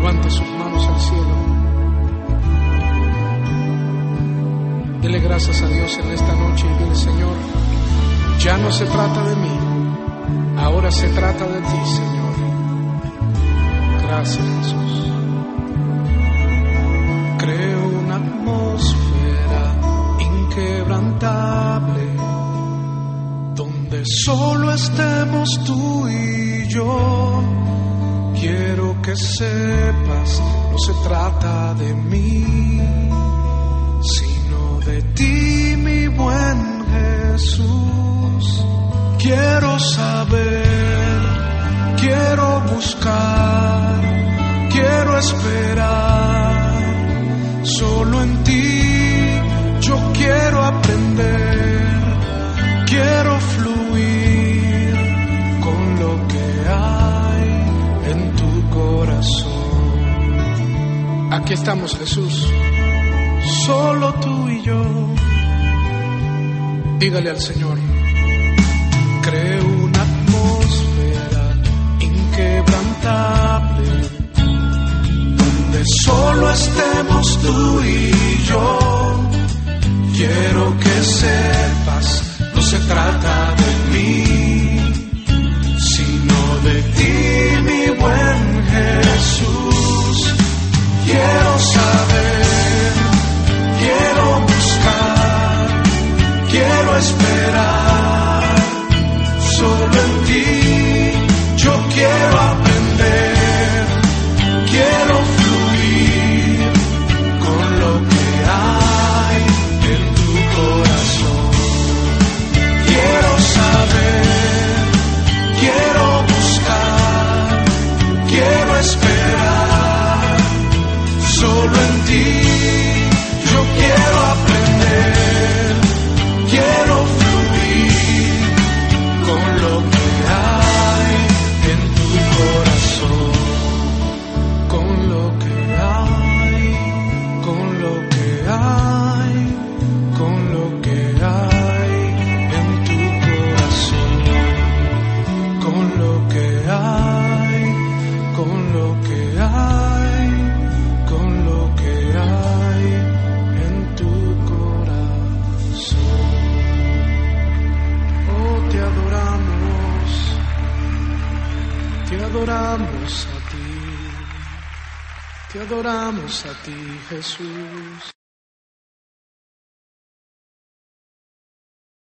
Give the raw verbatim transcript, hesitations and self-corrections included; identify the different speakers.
Speaker 1: Levante sus manos al cielo. Dele gracias a Dios en esta noche y dile: Señor, ya no se trata de mí, ahora se trata de ti, Señor. Gracias, Jesús. Creo una atmósfera inquebrantable donde solo estemos tú y yo. Quiero que sepas, no se trata de mí, sino de ti, mi buen Jesús. Quiero saber, quiero buscar, quiero esperar. Solo en ti yo quiero aprender, quiero fluir con lo que hay en tu corazón. Aquí estamos, Jesús, solo tú y yo. Dígale al Señor: creo una atmósfera inquebrantable donde solo estemos tú y yo. Quiero que sepas, no se trata de mí, sino de ti, mi buen Jesús. Quiero saber, quiero buscar, quiero esperar. Solo en ti yo quiero aprender, quiero fluir con lo que hay en tu corazón. Quiero saber, quiero buscar, quiero esperar. Solo en ti yo quiero aprender, quiero fluir con lo que hay en tu corazón, con lo que hay, con lo que hay, con lo que hay en tu corazón, con lo que hay, con lo que hay, con lo que hay en tu corazón. Oh, te adoramos, te adoramos a ti, te adoramos a ti, Jesús.